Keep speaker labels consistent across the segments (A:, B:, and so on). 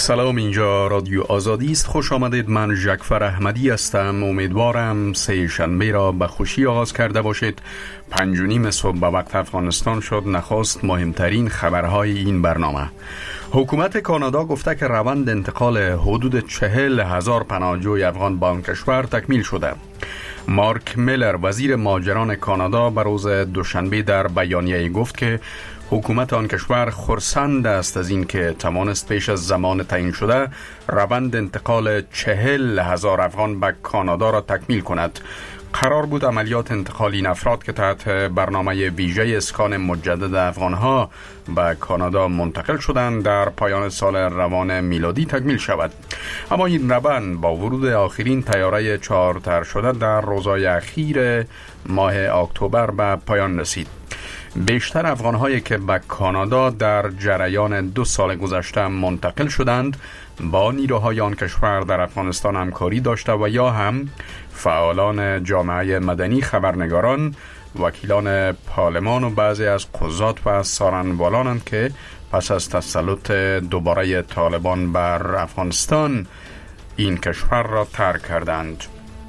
A: سلام، اینجا رادیو آزادی است. خوش آمدید. من جعفر احمدی هستم. امیدوارم سه شنبه را به خوشی آغاز کرده باشید. 5:30 صبح به وقت افغانستان شد. نخست مهمترین خبرهای این برنامه. حکومت کانادا گفته که روند انتقال حدود 40,000 پناهجوی افغان به آن کشور تکمیل شده. مارک میلر وزیر مهاجران کانادا به روز دوشنبه در بیانیه‌ای گفت که حکومت آن کشور خرسند است از این که توانست پیش از زمان تعیین شده روند انتقال 40,000 افغان به کانادا را تکمیل کند. قرار بود عملیات انتقال این افراد که تحت برنامه ویژه اسکان مجدد افغانها به کانادا منتقل شدند در پایان سال روان میلادی تکمیل شود، اما این روند با ورود آخرین طیاره چارتر شده در روزهای اخیر ماه اکتبر به پایان رسید. بیشتر افغان‌هایی که به کانادا در جریان 2 سال گذشته منتقل شدند با نیروهای آن کشور در افغانستان همکاری داشته و یا هم فعالان جامعه مدنی، خبرنگاران، وکیلان پارلمان و بعضی از قضات و سارنوالانند که پس از تسلط دوباره طالبان بر افغانستان این کشور را ترک کردند.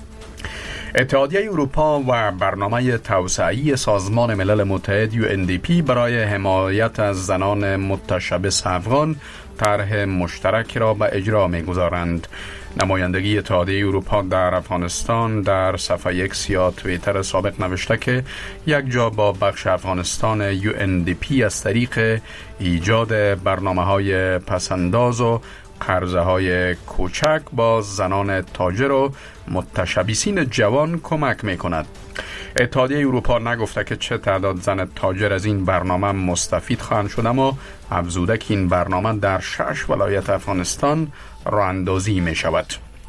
A: اتحادیه اروپا و برنامه توسعه‌ای سازمان ملل متحد UNDP برای حمایت از زنان متشبث افغان طرح مشترک را به اجرا می‌گذارند. نمایندگی اتحادیه اروپا در افغانستان در صفحه X یا توییتر سابق نوشته که یک جا با بخش افغانستان UNDP از طریق ایجاد برنامه‌های پسنداز و قرضه های کوچک با زنان تاجر و متشبثین جوان کمک می کند. اتحادیه اروپا نگفته که چه تعداد زن تاجر از این برنامه مستفید خواهند شد، اما افزوده که این برنامه در 6 ولایت افغانستان راه اندازی می شود.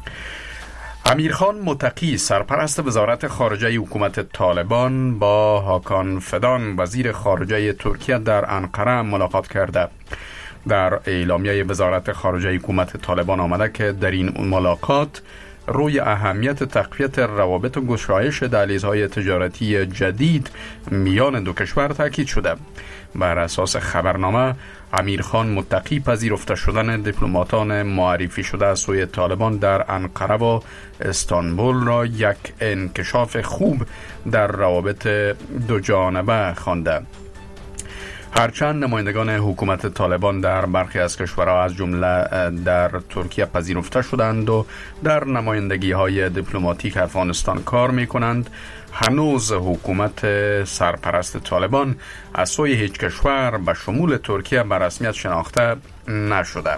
A: امیرخان متقی سرپرست وزارت خارجه حکومت طالبان با هاکان فدان وزیر خارجه ترکیه در انقره ملاقات کرده. در اعلامیه وزارت خارجه حکومت طالبان آمده که در این ملاقات روی اهمیت تقویت روابط و گشایش دهلیزهای تجارتی جدید میان دو کشور تاکید شده. بر اساس خبرنامه، امیرخان متقی پذیرفته شدن دیپلماتان معرفی شده از سوی طالبان در انقره و استانبول را یک انکشاف خوب در روابط دو جانبه خوانده. هرچند نمایندگان حکومت طالبان در برخی از کشورها از جمله در ترکیه پذیرفته شدند و در نمایندگی‌های دیپلماتیک افغانستان کار می‌کنند، هنوز حکومت سرپرست طالبان از سوی هیچ کشور به شمول ترکیه به رسمیت شناخته نشده.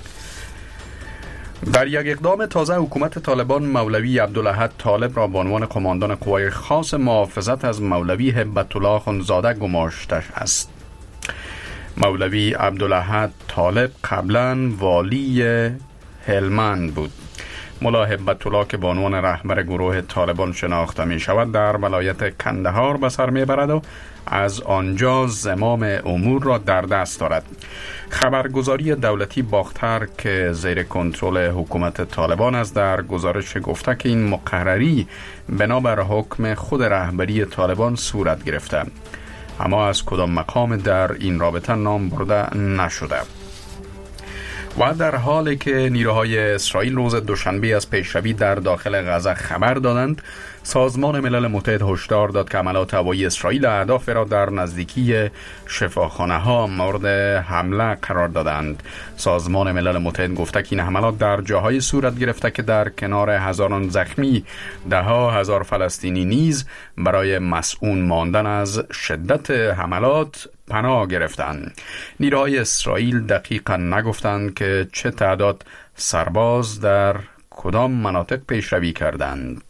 A: در یک اقدام تازه، حکومت طالبان مولوی عبدالاحد طالب را به عنوان قماندان قوای خاص محافظت از مولوی هبت الله اخندزاده گماشته است. مولوی عبدالاحد طالب قبلا والی هلمند بود. ملا هبت الله که به عنوان رهبر گروه طالبان شناخته می شود در ولایت کندهار به سر می برد و از آنجا زمام امور را در دست دارد. خبرگزاری دولتی باختر که زیر کنترل حکومت طالبان است در گزارش گفته که این مقرری بنابر حکم خود رهبری طالبان صورت گرفته، اما از کدام مقام در این رابطه نام برده نشده. و در حالی که نیروهای اسرائیل روز دوشنبه از پیشروی در داخل غزه خبر دادند، سازمان ملل متحد هشدار داد که حملات هوایی اسرائیل اهداف را در نزدیکی شفاخانه‌ها مورد حمله قرار دادند. سازمان ملل متحد گفته که این حملات در جاهای صورت گرفته که در کنار هزاران زخمی، ده‌ها هزار فلسطینی نیز برای مسئول ماندن از شدت حملات پناه گرفتند. نیروهای اسرائیل دقیقاً نگفتند که چه تعداد سرباز در کدام مناطق پیشروی کردند.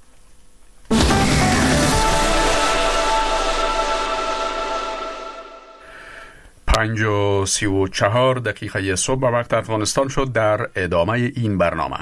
A: 5:34 صبح به وقت افغانستان شد. در ادامه این برنامه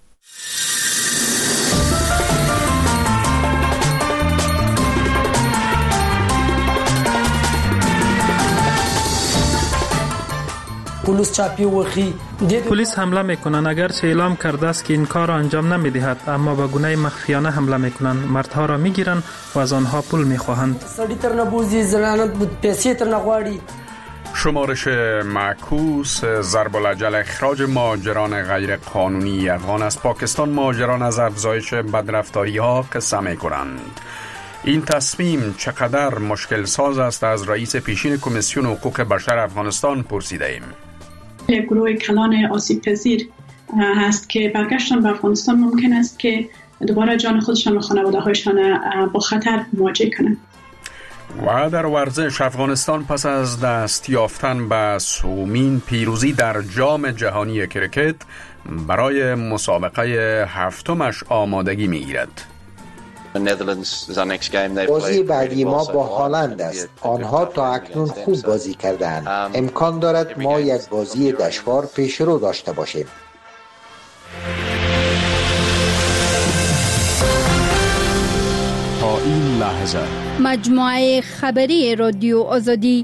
B: پلیس حمله میکنند، اگرچه اعلام کرده است که این کار را انجام نمیدهد، اما به گونه مخفیانه حمله میکنند. مردها را میگیرند و از آنها پول میخواهند.
A: شمارش معکوس ضرب الاجل اخراج مهاجران غیر قانونی افغان از پاکستان. مهاجران از افزایش بدرفتاری ها قصه می کنند. این تصمیم چقدر مشکل ساز است از رئیس پیشین کمیسیون حقوق بشر افغانستان پرسیده ایم.
C: یک گروه کلان آسیب پذیر هست که برگشتن به افغانستان ممکن است که دوباره جان خودشان و خانواده هایشان با خطر مواجه کنند.
A: و در ورزش، افغانستان پس از دست یافتن به سومین پیروزی در جام جهانی کرکت برای مسابقه هفتمش آمادگی می‌گیرد.
D: بازی بعدی ما با هالند است. آنها تا اکنون خوب بازی کردند. امکان دارد ما یک بازی دشوار پیش رو داشته باشیم.
A: تا این لحظه
E: مجموعه خبری رادیو آزادی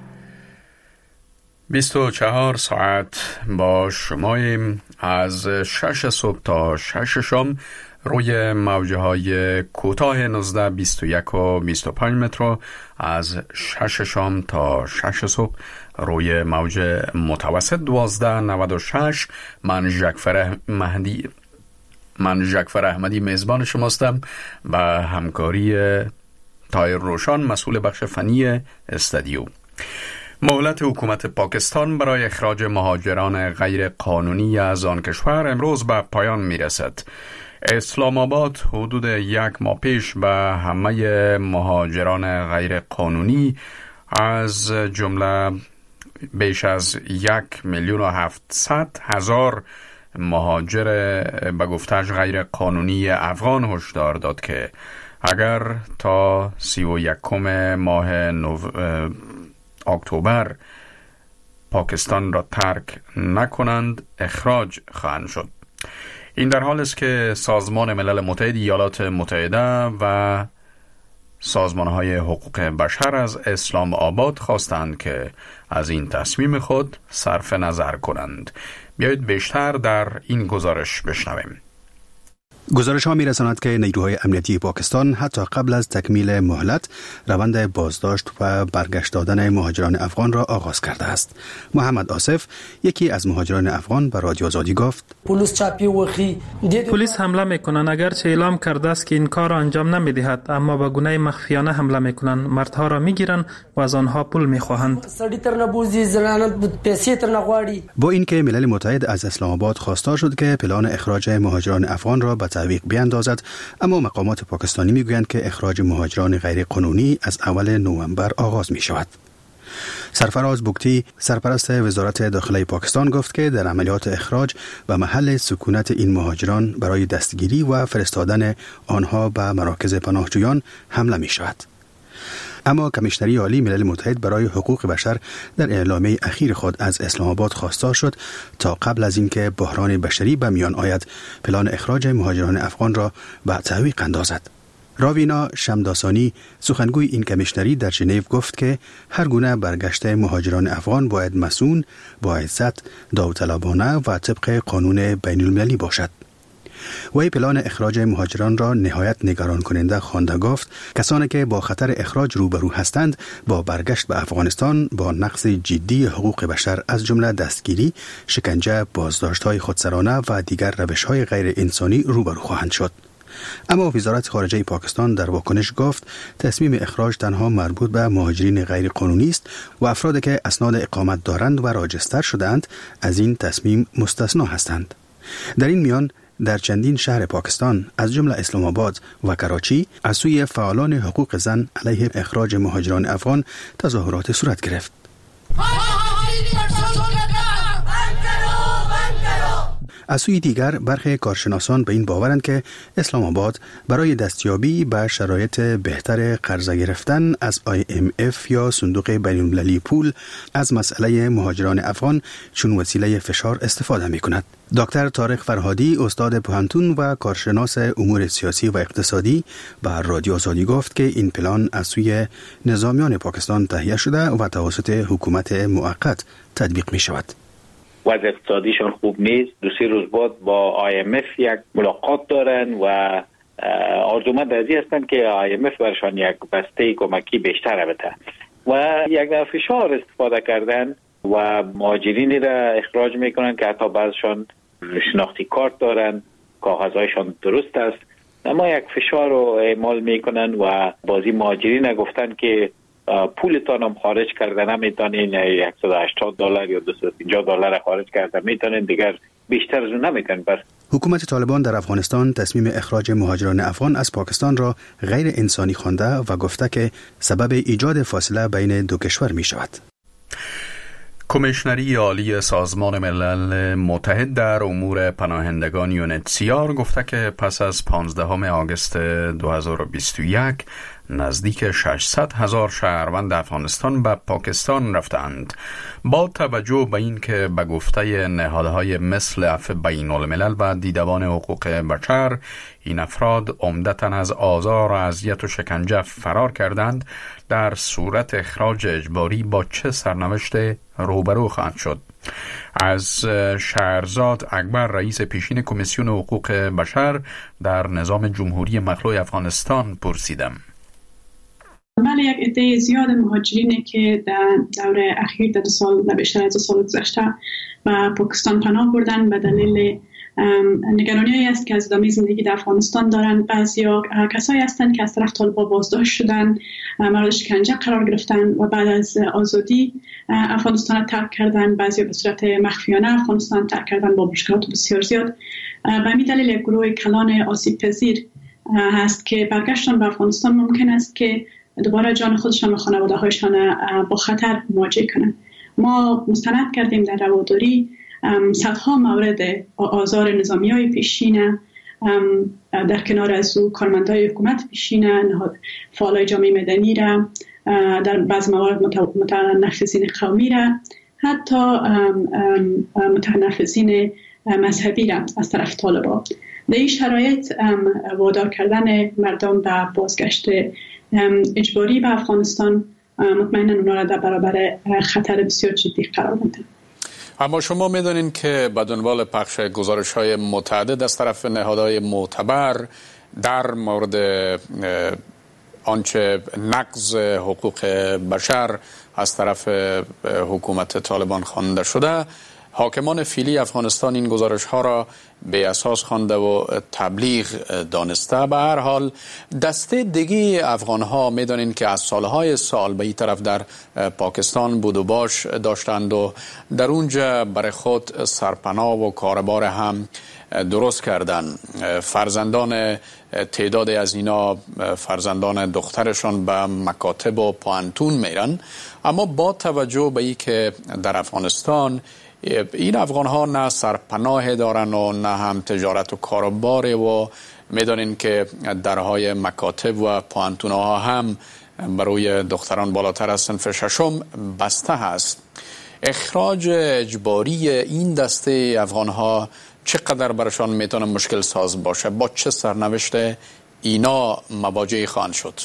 A: 24 ساعت با شماییم. از 6 صبح تا 6 شام روی موجه های کوتاه 19 21 و 25 متر، از 6 شام تا 6 صبح روی موج متوسط 12 96. من ژکفر احمدی میزبان شماستم و همکاری طاهر روشان مسئول بخش فنی استودیو. مهلت حکومت پاکستان برای اخراج مهاجران غیر قانونی از آن کشور امروز به پایان میرسد. اسلام آباد حدود 1 ماه پیش به همه مهاجران غیر قانونی از جمله بیش از 1,700,000 مهاجر به گفتش غیر قانونی افغان هشدار داد که اگر تا 31 ماه اکتبر پاکستان را ترک نکنند اخراج خواهند شد. این در حال است که سازمان ملل متحد، ایالات متحده و سازمان‌های حقوق بشر از اسلام آباد خواستند که از این تصمیم خود صرف نظر کنند. بیایید بیشتر در این گزارش بشنویم.
F: گزارش ها می رساند که نیروهای امنیتی پاکستان حتی قبل از تکمیل مهلت روند بازداشت و برگشت دادن مهاجران افغان را آغاز کرده است. محمد آصف، یکی از مهاجران افغان، به رادیو آزادی گفت:
B: پلیس حمله میکنند، اگرچه اعلام کرده است که این کار را انجام نمیدهد، اما به گونه مخفیانه حمله میکنند. مردها را میگیرند و از آنها پول میخواهند.
F: با اینکه ملل متحد از اسلام آباد خواستار شد که پلان اخراج مهاجران افغان را به تعویق بیاندازد، اما مقامات پاکستانی میگویند که اخراج مهاجران غیر قانونی از اول نوامبر آغاز می شود. سرفراز بوگتی، سرپرست وزارت داخلی پاکستان، گفت که در عملیات اخراج به محل سکونت این مهاجران برای دستگیری و فرستادن آنها به مراکز پناهجویان حمله می شود. اما کمیشنری عالی ملل متحد برای حقوق بشر در اعلامیه اخیر خود از اسلام آباد خواستار شد تا قبل از اینکه بحران بشری به میان آید پلان اخراج مهاجران افغان را به تعویق اندازد. راوینا شمداسانی، سخنگوی این کمیشنری، در ژنو گفت که هر گونه برگشت مهاجران افغان باید مسئول، با عزت، داوطلبانه و طبق قانون بین المللی باشد. وی پلان اخراج مهاجران را نهایت نگران کننده خوانده گفت کسانی که با خطر اخراج روبرو هستند با برگشت به افغانستان با نقض جدی حقوق بشر از جمله دستگیری، شکنجه، بازداشت‌های خودسرانه و دیگر روش‌های غیر انسانی روبرو خواهند شد. اما وزارت خارجه پاکستان در واکنش گفت تصمیم اخراج تنها مربوط به مهاجرین غیر قانونی است و افرادی که اسناد اقامت دارند و راجستر شدند از این تصمیم مستثنا هستند. در این میان در چندین شهر پاکستان از جمله اسلام آباد و کراچی از سوی فعالان حقوق زن علیه اخراج مهاجران افغان تظاهرات صورت گرفت. از سوی دیگر برخی کارشناسان به این باورند که اسلام آباد برای دستیابی به شرایط بهتر قرضه گرفتن از IMF یا صندوق بین المللی پول از مسئله مهاجران افغان چون وسیله فشار استفاده می کند. دکتر طارق فرهادی، استاد پوهنتون و کارشناس امور سیاسی و اقتصادی، به رادیو آزادی گفت که این پلان از سوی نظامیان پاکستان تهیه شده و توسط حکومت موقت تطبیق می شود.
G: وضع اقتصادیشون خوب نیست. 2-3 روز بعد با IMF یک ملاقات دارن و آرزومند از این هستن که IMF برشان یک بسته کمکی بیشتر بده. و یک نوع فشار استفاده کردن و مهاجرینی را اخراج میکنن که حتی بعضشان شناختی کارت دارن، کاغذهایشان درست است، اما یک فشار رو اعمال میکنن و بازی مهاجرین گفتن که پولتان هم خارج کرده نمیتونین، $180 یا $250 خارج کرده میتونین، دیگر بیشتر از اون نمیتونین. بس
F: حکومت طالبان در افغانستان تصمیم اخراج مهاجران افغان از پاکستان را غیر انسانی خوانده و گفته که سبب ایجاد فاصله بین دو کشور می شود.
A: کمیشنری عالی سازمان ملل متحد در امور پناهندگان یونتسیار گفته که پس از 15 آگوست 2021 نزدیک 600,000 شهروند افغانستان به پاکستان رفتند. با توجه به این که به گفته نهادهای مثل عفو بین الملل و دیدبان حقوق بشر این افراد عمدتاً از آزار و اذیت و شکنجه فرار کردند، در صورت اخراج اجباری با چه سرنوشت روبرو خواهند شد؟ از شهرزاد اکبر، رئیس پیشین کمیسیون حقوق بشر در نظام جمهوری مخلوع افغانستان پرسیدم.
C: بله، یک عده زیاد مهاجرینی که در دوره اخیر در بیشتر از 2 سال گذشته به پاکستان پناه بردن به دلیل نگرانی است که از ادامه زندگی در افغانستان دارند. بعضیا کسایی هستند که از طرف طالبان بازداشت شدن، مورد شکنجه قرار گرفتن و بعد از آزادی افغانستان ترک کردن. بعضیا به صورت مخفیانه افغانستان ترک کردن با مشکلات بسیار زیاد. به همین دلیل یک گروه کلان آسیب پذیر هست که برگشتن به افغانستان ممکن است که دوباره جان خودشان و خانواده هایشان با خطر مواجه کنند. ما مستند کردیم در رواداری صدها مورد آزار نظامی های پیشین، در کنار از او کارمندای حکومت پیشین، فعالای جامعه مدنی را، در بعض موارد متنفذین قومی را، حتی متنفذین مذهبی را از طرف طالبان. در این شرایط وادار کردن مردم به بازگشت اجباری به افغانستان مطمئنا اونا را در برابر خطر بسیار جدی قرار میده.
H: اما شما میدونین که به دنبال پخش گزارش‌های متعدد از طرف نهادهای معتبر در مورد آنچه نقض حقوق بشر از طرف حکومت طالبان خوانده شده، حاکمان فعلی افغانستان این گزارش‌ها را به اساس خوانده و تبلیغ دانسته. به هر حال دسته دیگه افغان‌ها می‌دانند که از سالهای سال به این طرف در پاکستان بود و باش داشتند و در اونجا برای خود سرپناه و کاربار هم درست کردن. فرزندان تعدادی از اینا فرزندان دخترشان به مکاتب و پوانتون میرن، اما با توجه به این که در افغانستان این افغان ها نه سرپناه دارن و نه هم تجارت و کاروبار و میدانین که درهای مکاتب و پوانتون ها هم برای دختران بالاتر از صنف 6 بسته هست. اخراج اجباری این دسته افغان ها چقدر برشان میتونه مشکل ساز باشه؟ با چه سرنوشت اینا مواجه خواهند شد؟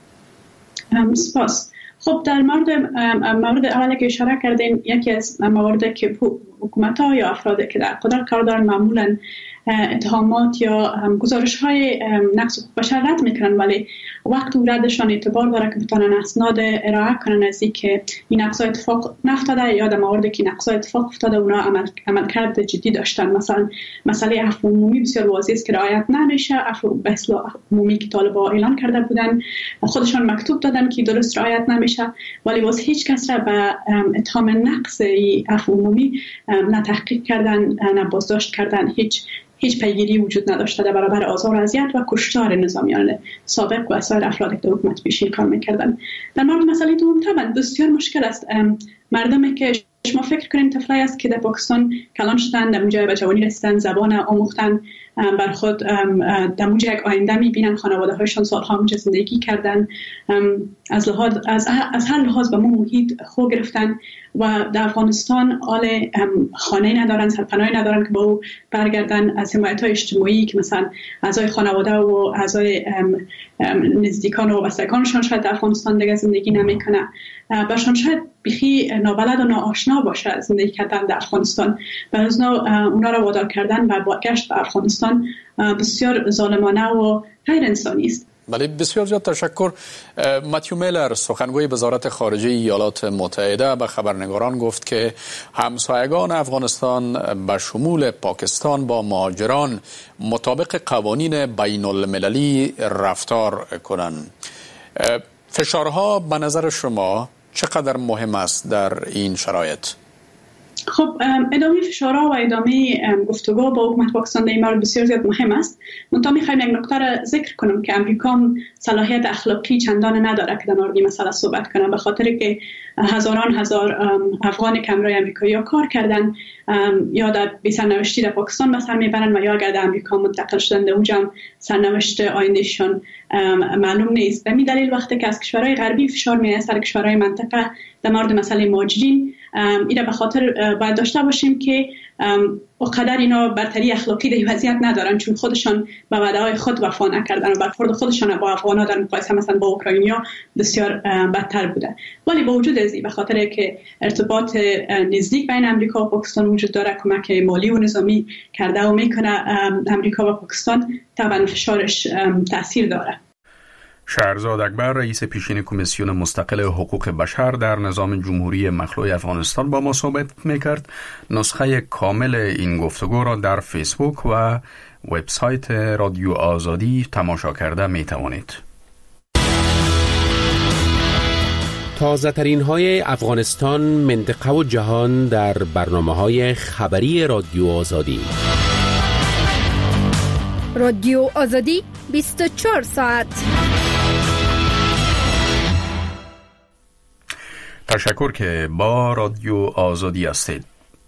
C: سپاس. خب در مورد اولی که اشاره کردین، یکی از مواردی که حکومت‌ها یا افرادی که در قدرت کار دارن معمولاً اتهامات یا گزارش‌های نقض حقوق بشر رد میکنن، ولی وقت ردشان اعتبار داره که بتونن اسناد ارائه کنن از اینکه این نقض اتفاق نفتاده یا در مواردی که نقض اتفاق افتاده اونا عملکرد جدی داشتن. مثلا مسئله عفو عمومی بسیار واضحه است که رعایت نمیشه. عفو به اصطلاح عمومی که طالبان اعلان کرده بودن، خودشان مکتوب دادن که درست رعایت نمیشه، ولی باز هیچ کس را به اتهام نقض عفو عمومی نه تحقیق کردن نه بازداشت کردن. هیچ پیگیری وجود نداشته در برابر آزار و اذیت و کشتار نظامیان سابق و سایر افرادی که حکومت پیشین کار میکردن. در مورد مسئله دوم طبعا بسیار مشکل است. مردمی که شما فکر کنین طفلایی است که در پاکستان کلان شدن، در اونجا به جوانی رسیدن، زبان آموختن، بر خود در اونجا یک آینده میبینن، خانواده هایشان سالها اونجا زندگی کردن، از هر لحاظ به ما محیط خو گرفتن و در افغانستان خانه ندارن، سرپناهی ندارن که با او برگردن. از حمایت های اجتماعی که مثلا اعضای خانواده و اعضای نزدیکان و بستگانشان شاید در افغانستان دیگه زندگی نمیکنه، برشان شاید بخی نابلد و ناآشنا باشه زندگی کردن در افغانستان. برای اونا را وادار کردن و بازگشت به افغانستان بسیار ظالمانه و غیر انسانی است.
H: بله، بسیار زیاد تشکر. متیو میلر سخنگوی وزارت خارجه ایالات متحده به خبرنگاران گفت که همسایگان افغانستان به شمول پاکستان با مهاجران مطابق قوانین بین المللی رفتار کنند. فشارها به نظر شما چقدر مهم است در این شرایط؟
C: خب ادامه فشارها و ادامه گفتگو با حکومت پاکستان در این مورد بسیار زیاد مهم است. منتها می‌خوایم یک نکته را ذکر کنم که امریکا صلاحیت اخلاقی چندان نداره که در مورد این مسئله صحبت کنه، به خاطر که هزار افغان که همراه امریکایی‌ها کار کردن یا در سرنوشتی در پاکستان به سر میبرن و یا اگر در امریکا منتقل شدن اونجا هم سرنوشت آیندهشان معلوم نیست. به همین دلیل وقتی که از کشورهای غربی فشار میاد سر کشورهای منطقه در مورد مسئله مهاجرین، اینا به خاطر باید داشته باشیم که اقدر اینا برتری اخلاقی در وضعیت ندارن، چون خودشان به وعده‌های خود وفا نکردن و برخورد خودشان با افغان‌ها در مقایسه مثلا با اوکراینیا بسیار بدتر بوده. ولی با وجود از این، به خاطر که ارتباط نزدیک بین امریکا و پاکستان وجود داره، کمک مالی و نظامی کرده و میکنه امریکا و پاکستان، طبعا فشارش تاثیر داره.
A: شهرزاد اکبر، رئیس پیشین کمیسیون مستقل حقوق بشر در نظام جمهوری مخلوع افغانستان با ما صحبت میکرد. نسخه کامل این گفتگو را در فیسبوک و وبسایت رادیو آزادی تماشا کرده میتوانید.
I: تازه ترین های افغانستان، منطقه و جهان در برنامه‌های خبری رادیو آزادی.
E: رادیو آزادی 24 ساعت.
A: تشکر که با رادیو آزادی هستید.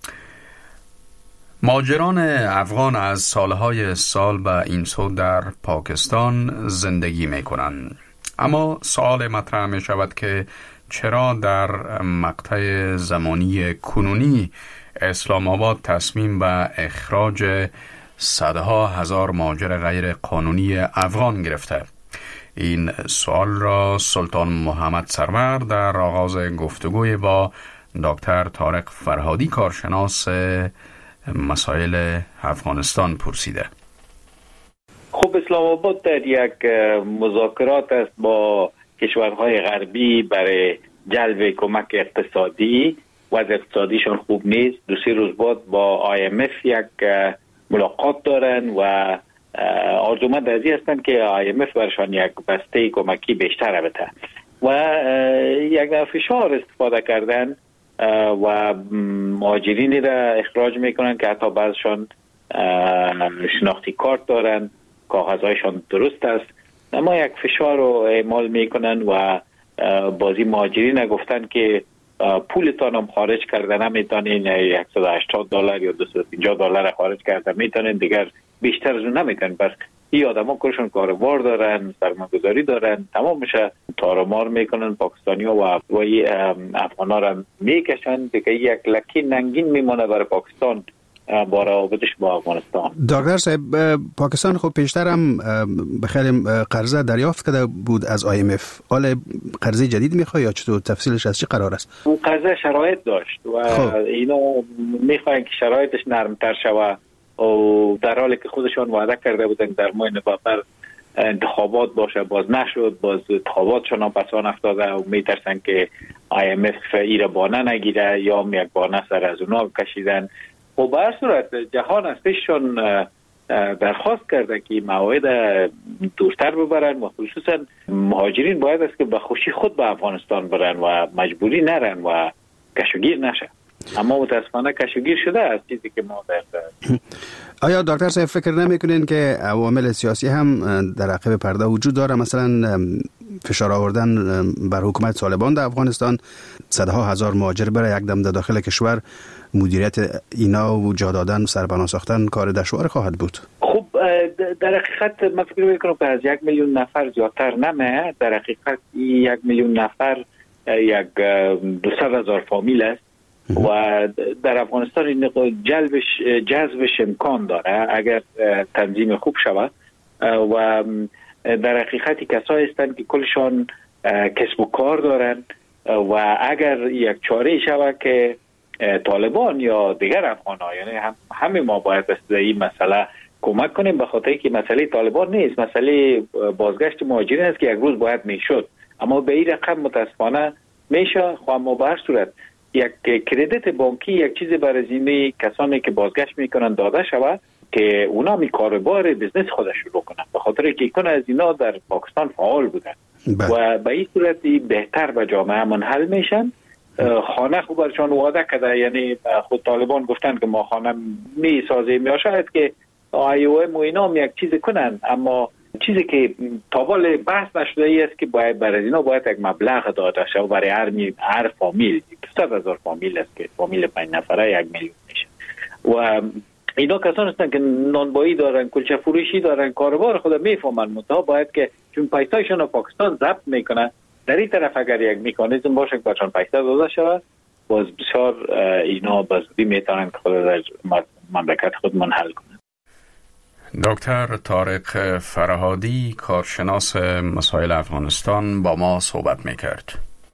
A: مهاجران افغان از سالهای سال به این سو در پاکستان زندگی می کنند. اما سوال مطرح می شود که چرا در مقطع زمانی کنونی اسلام آباد تصمیم به اخراج صدها هزار مهاجر غیر قانونی افغان گرفته؟ این سوال را سلطان محمد سرور در آغاز گفتگوی با دکتر طارق فرهادی، کارشناس مسائل افغانستان، پرسیده.
G: خب اسلام آباد در یک مذاکرات است با کشورهای غربی برای جلب کمک اقتصادی. وضع اقتصادیشون خوب نیست. 2-3 روز بعد با IMF یک ملاقات دارن و آرزومند از این هستند که IMF برشان یک بسته کمکی بیشتر بده و یک فشار استفاده کردن و مهاجرینی را اخراج میکنن که حتی بعضشان شناختی کارت دارن، کاغذهایشان درست است، اما یک فشار رو اعمال میکنن و بازی مهاجرین گفتن که پولتان هم خارج کرده نمیتونین، $180 یا $250 خارج کرده میتونین، دیگر بیشتر از اون نمیتونین. بس این آدم ها کارشون کاروبار دارن، سرمایه‌گذاری دارن، تمامش تارمار میکنن پاکستانی ها و افغان ها را میکشن دیگه. یک لکی ننگین میمونه برای پاکستان با روابطش با افغانستان.
F: دکتر صاحب، پاکستان خب پیشتر هم بخیلی قرضه دریافت کرده بود از IMF. حالا قرضه جدید میخواد یا چطور؟ تفصیلش از چی قرار است؟
G: اون قرضه شرایط داشت و اینا میخواین که شرایطش نرمتر شوه و در حالی که خودشان وعده کرده بودن در ماه نوامبر انتخابات باشه، باز نشد، باز انتخاباتشان هم پسان افتاده و میترسن که IMF ایره بانه نگیره یا یک بانه سر از اونا کشیدن. و به هر صورت جهان ازشون درخواست کرده که موعد دورتر ببرن و خصوصا مهاجرین باید است که به خوشی خود به افغانستان برن و مجبوری نرن و کشوگیر نشه. اما متاسفانه کشوگیر شده از چیزی که ما در
F: آیا دکتر صاحب فکر نمیکنین که عوامل سیاسی هم در عقب پرده وجود داره؟ مثلا فشار آوردن بر حکومت طالبان در افغانستان، صدها هزار مهاجر برای یک دم در داخل کشور، مدیریت اینا و جا دادن، سرپناه ساختن کار دشوار خواهد بود.
G: خب در حقیقت من فکر میکنم که از 1 میلیون نفر زیادتر نمه. در حقیقت 1 میلیون نفر یک 200,000 فامیل است و در افغانستان این جذبش امکان داره اگر تنظیم خوب شود و در حقیقتی کسایی هستند که کلشان کسب و کار دارن و اگر یک چاره شود که طالبان یا دیگر افغان‌ها، یعنی همه ما باید از این مسئله کمک کنیم، به خاطر که مسئله طالبان نیست، مسئله بازگشت مهاجرین است که یک روز باید میشد، اما به این رقم متاسفانه میشه. اما به هر صورت یک کردیت بانکی یک چیز برای زمینه کسانی که بازگشت میکنن داده شود که اونا می کاروبار بزنس خودش شروع کنن، به خاطر که یکون از اینا در پاکستان فعال بودن و به این صورت بهتر به جامعه منحل میشن. خانه خوب برشان وعده کرده، یعنی خود طالبان گفتن که ما خانه می سازیم، یا شاید که IOM و اینا یک چیز کنن، اما چیزی که تابال بحث نشده ای است که باید برای اینا باید یک مبلغ داده شد برای هر فامیل. 200,000 فامیل است که فامیل 5 نفره 1 میلیون میشه و اینا کسان هستن که نانبایی دارن، کلچه فروشی دارن، کاروبار خود میفهمن، منتها باید که چون پیسایشون پاکستان ضبط میکنن، در این طرف اگر یک مکانیزم باشه که برشان پیسه داده شود، باز بسیار اینا بازدی میتونن که خود در مملکت خود منحل کنن.
A: دکتر طارق فرهادی، کارشناس مسائل افغانستان، با ما صحبت میکرد.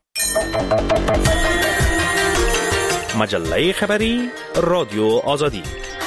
J: مجله خبری رادیو آزادی.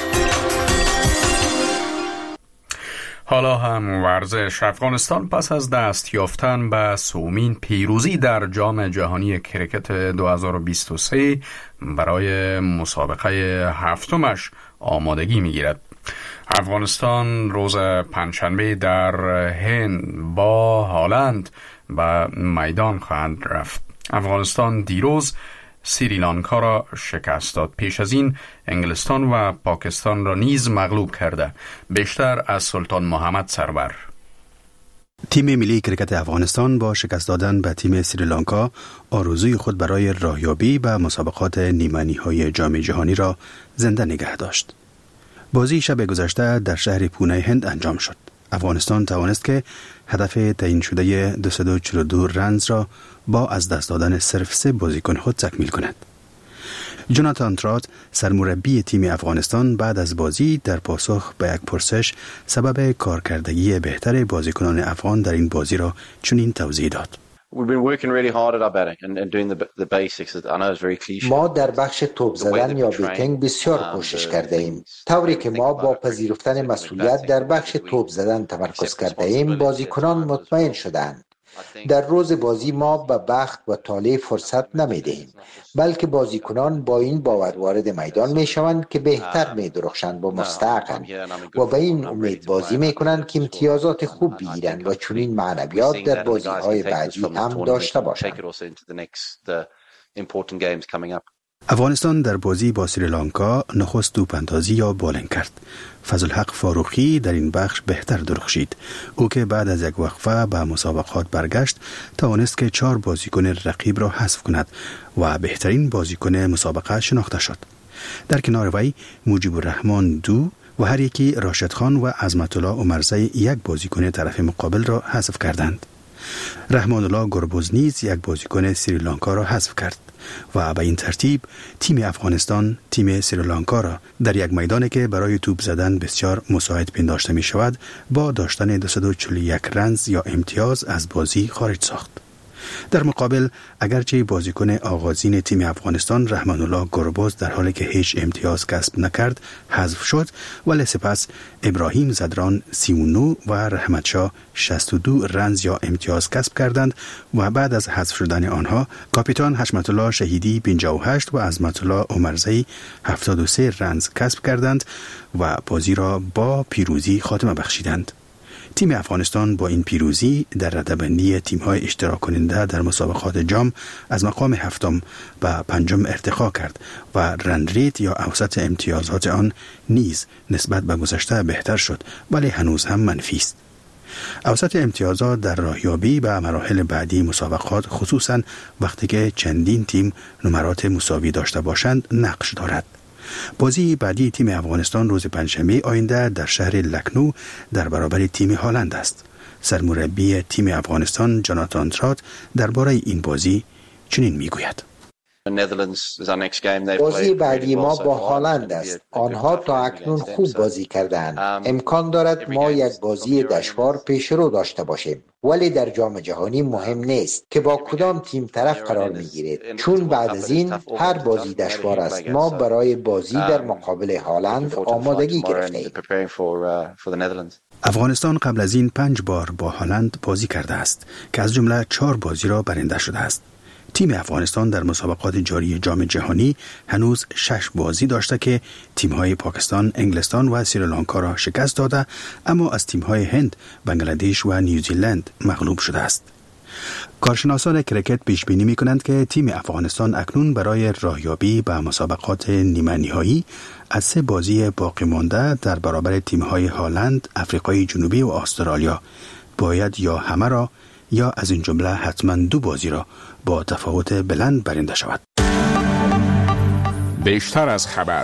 A: حالا هم ورزش. افغانستان پس از دست یافتن به سومین پیروزی در جام جهانی کرکت 2023 برای مسابقه هفتمش آمادگی میگیرد. افغانستان روز پنجشنبه در هند با هالند به میدان خواهد رفت. افغانستان دیروز سریلانکا را شکست داد. پیش از این انگلستان و پاکستان را نیز مغلوب کرده. بیشتر از سلطان محمد سرور.
F: تیم ملی کرکت افغانستان با شکست دادن به تیم سریلانکا آرزوی خود برای راهیابی به مسابقات نیمه‌نهایی جام جهانی را زنده نگه داشت. بازی شب گذشته در شهر پونه هند انجام شد. افغانستان توانست که هدف تعیین شده 242 رنز را با از دست دادن صرف 3 بازیکن خود تکمیل کند. جوناتان ترات، سرمربی تیم افغانستان، بعد از بازی در پاسخ به یک پرسش سبب کارکردگی بهتر بازیکنان افغان در این بازی را چنین توضیح داد.
D: ما در بخش توپ زدن یا بیتینگ بسیار کوشش کرده ایم. طوری که ما با پذیرفتن مسئولیت در بخش توپ زدن تمرکز کرده ایم، بازیکنان مطمئن شدند. در روز بازی ما به بخت و طالع فرصت نمی دهیم، بلکه بازیکنان با این باور وارد میدان می شوند که بهتر می درخشند و مستحقند و به این امید بازی می کنند که امتیازات خوب بگیرند و چنین معنویات در بازی های بعدی هم داشته باشند.
F: افغانستان در بازی با سریلانکا نخست توپ‌اندازی یا بالینگ کرد. فضلحق فاروقی در این بخش بهتر درخشید. او که بعد از یک وقفه به مسابقات برگشت توانست که 4 بازیکن رقیب را حذف کند و بهترین بازیکن مسابقه شناخته شد. در کنار وی مجیب الرحمن 2 و هر یکی راشد خان و عظمت الله عمرزی 1 بازیکن طرف مقابل را حذف کردند. رحمان الله گربوز نیز 1 بازیکن سریلانکا را حذف کرد و به این ترتیب تیم افغانستان تیم سریلانکا را در یک میدانی که برای توپ زدن بسیار مساعد پنداشته می شود با داشتن 241 رنز یا امتیاز از بازی خارج ساخت. در مقابل اگرچه بازیکن آغازین تیم افغانستان رحمان الله گربوز در حالی که هیچ امتیاز کسب نکرد حذف شد، ولی سپس ابراهیم زدران 39 و رحمت شاه 62 رنز یا امتیاز کسب کردند و بعد از حذف شدن آنها کاپیتان حشمت الله شهیدی 58 و عظمت الله عمرزی 73 رنز کسب کردند و بازی را با پیروزی خاتمه بخشیدند. تیم افغانستان با این پیروزی در رده‌بندی تیم‌های اشتراک کننده در مسابقات جام از مقام 7 به 5 ارتقا کرد و رنریت یا اوسط امتیازات آن نیز نسبت به گذشته بهتر شد، ولی هنوز هم منفی است. اوسط امتیازات در راهیابی به مراحل بعدی مسابقات، خصوصاً وقتی که چندین تیم نمرات مساوی داشته باشند، نقش دارد. بازی بعدی تیم افغانستان روز پنجشنبه آینده در شهر لکنو در برابر تیم هالند است. سرمربی تیم افغانستان جوناتان ترات درباره این بازی چنین میگوید:
D: بازی بعدی ما با هالند است. آنها تا اکنون خوب بازی کردند. امکان دارد ما یک بازی دشوار پیش رو داشته باشیم، ولی در جام جهانی مهم نیست که با کدام تیم طرف قرار میگیرید، چون بعد از این هر بازی دشوار است. ما برای بازی در مقابل هالند آمادگی گرفتیم.
F: افغانستان قبل از این 5 بار با هالند بازی کرده است که از جمله 4 بازی را برنده شده است. تیم افغانستان در مسابقات جاری جام جهانی هنوز 6 بازی داشته که تیم‌های پاکستان، انگلستان و سریلانکا را شکست داده، اما از تیم‌های هند، بنگلادش و نیوزیلند مغلوب شده است. کارشناسان کرکت پیش بینی می‌کنند که تیم افغانستان اکنون برای راهیابی به مسابقات نیمه نهایی از 3 بازی باقی مانده در برابر تیم‌های هالند، آفریقای جنوبی و استرالیا باید یا همه را یا از این جمله حتما 2 بازی را با تفاوت بلند برنده شود.
H: بیشتر از خبر.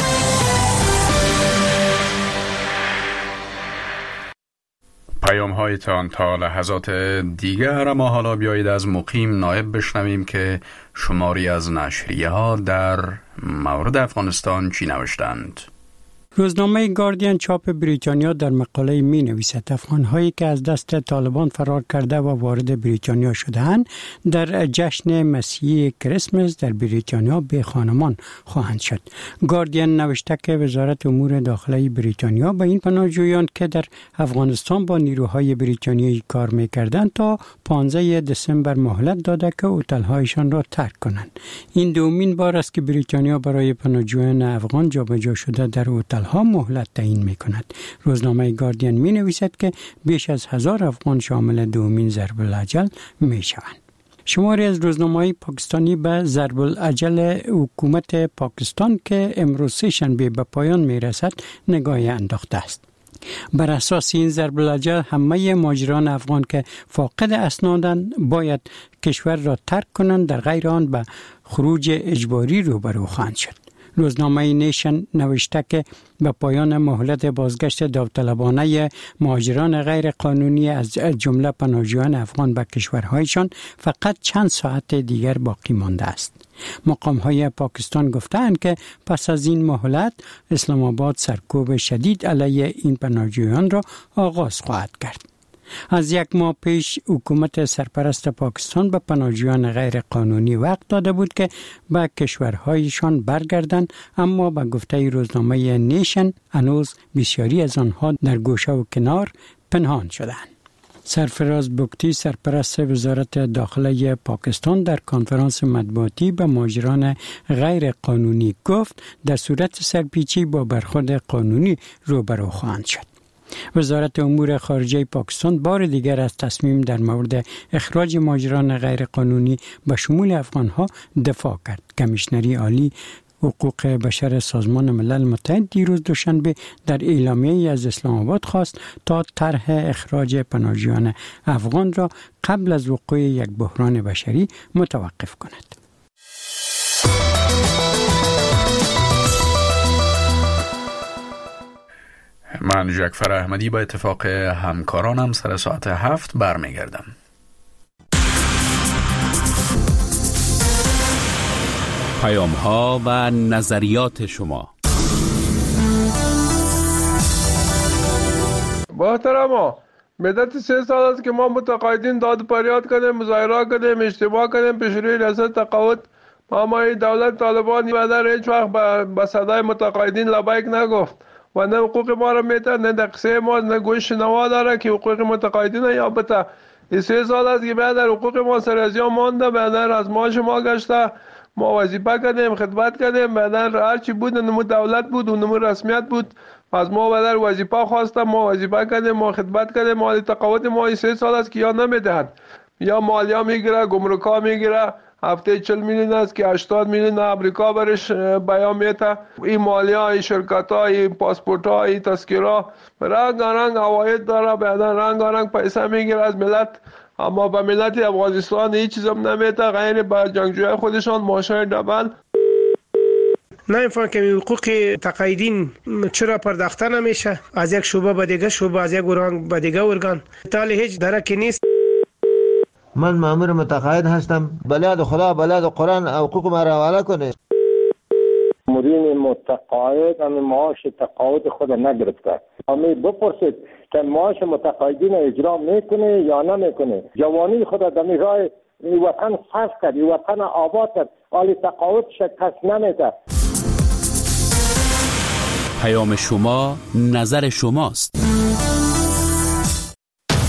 A: پیام هایتان تا لحظات دیگر، اما حالا بیایید از مقیم نایب بشنویم که شماری از نشریه ها در مورد افغانستان چی نوشتند.
K: روزنامه گاردین چاپ بریتانیا در مقاله می نویسد افغان‌هایی که از دست طالبان فرار کرده و وارد بریتانیا شده‌اند در جشن مسیحی کریسمس در بریتانیا به خانمان خواهند شد. گاردین نوشته که وزارت امور داخلی بریتانیا به این پناهجویان که در افغانستان با نیروهای بریتانیایی کار می‌کردند تا 15 دسامبر مهلت داده که هتل‌هایشان را ترک کنند. این دومین بار است که بریتانیا برای پناهجویان افغان جابجا شده در هتل ها مهلت تعیین می‌کند. روزنامه گاردین می‌نویسد که بیش از 1000 افغان شامل دومین ضرب الاجل می‌شوند. شماری از روزنامه‌های پاکستانی به ضرب الاجل حکومت پاکستان که امروز سه‌شنبه به پایان می‌رسد نگاهی انداخته است. بر اساس این ضرب الاجل همه مهاجران افغان که فاقد اسنادند باید کشور را ترک کنند، در غیر آن به خروج اجباری روبرو خواهند شد. روزنامه نیشن نوشته که به پایان مهلت بازگشت داوطلبانه مهاجران غیر قانونی از جمله پناهجویان افغان به کشورهایشان فقط چند ساعت دیگر باقی مانده است. مقام‌های پاکستان گفتند که پس از این مهلت اسلام آباد سرکوب شدید علیه این پناهجویان را آغاز خواهد کرد. از 1 ماه پیش حکومت سرپرست پاکستان به پناهجویان غیر قانونی وقت داده بود که به کشورهایشان برگردند، اما به گفته روزنامه نیشن هنوز بسیاری از آنها در گوشه و کنار پنهان شدند. سرفراز بگتی سرپرست وزارت داخلی پاکستان در کنفرانس مطبوعاتی به مهاجران غیر قانونی گفت در صورت سرپیچی با برخورد قانونی روبرو خواهند شد. وزارت امور خارجه پاکستان بار دیگر از تصمیم در مورد اخراج مهاجران غیر قانونی به شمول افغانها دفاع کرد. کمیشنری عالی حقوق بشر سازمان ملل متحد دیروز دوشنبه در اعلامیه‌ای از اسلام آباد خواست تا طرح اخراج پناهجویان افغان را قبل از وقوع یک بحران بشری متوقف کند.
A: من جعفر احمدی با اتفاق همکارانم سر ساعت 7 برمیگردم.
I: پیام ها و نظریات شما.
L: محترما، مدت 3 سال است که ما متقاعدین داد فریاد کردیم، مظاهره کردیم، اجتماع کردیم پیش روی ریاست تقاعد. ما دولت طالبان در هیچ وقت به صدای متقاعدین لبیک نگفت و نه حقوق ما را میده، نه دقیقه ما، نه گوش نوا داره که حقوق متقاعدین یا بته. 3 سال است که بعد حقوق ما سرازیا مانده، بعد از معاش ما گشته، ما وظیفه کردیم، خدمت کردیم، بعد هر چی بود نمو دولت بود و نمو رسمیت بود، از ما بعد وظیفه خواستم، ما وظیفه کردیم، ما خدمت کردیم. مالی تقاعد ما 3 سال است که یا نمیدهند یا مالیه میگیره، گمرکا میگیره، هفته 40 میلیون است که 80 میلیون امریکا برش بیان میته. این مالیه، این شرکت ها، این پاسپورت ها، این تذکره رنگ رنگ عواید داره، بعدا رنگ رنگ پیسه میگیره از ملت، اما به ملت افغانستان هیچ چیز هم نمیته غیر به جنگجوی خودشان معاشای دبل.
M: نمیفهم که حقوق تقاعدین چرا پرداخته نمیشه از یک شعبه به دیگه شعبه، از یک ارگان به دیگه ارگان، تالی هیچ درکی نیست.
N: من مأمور متقاعد هستم. بلاد خدا، بلاد قرآن حقوق ما را حواله کنه.
O: مدیر متقاعد هم معاش تقاعد خود نگرفته. اما بپرسید که معاش متقاعدین اجرا میکنه یا نمیکنه. جوانی خود در راه وطن صرف کرد، وطن آباد کرد، حالی تقاعد شکست نمیده.
I: پیام شما، نظر شماست.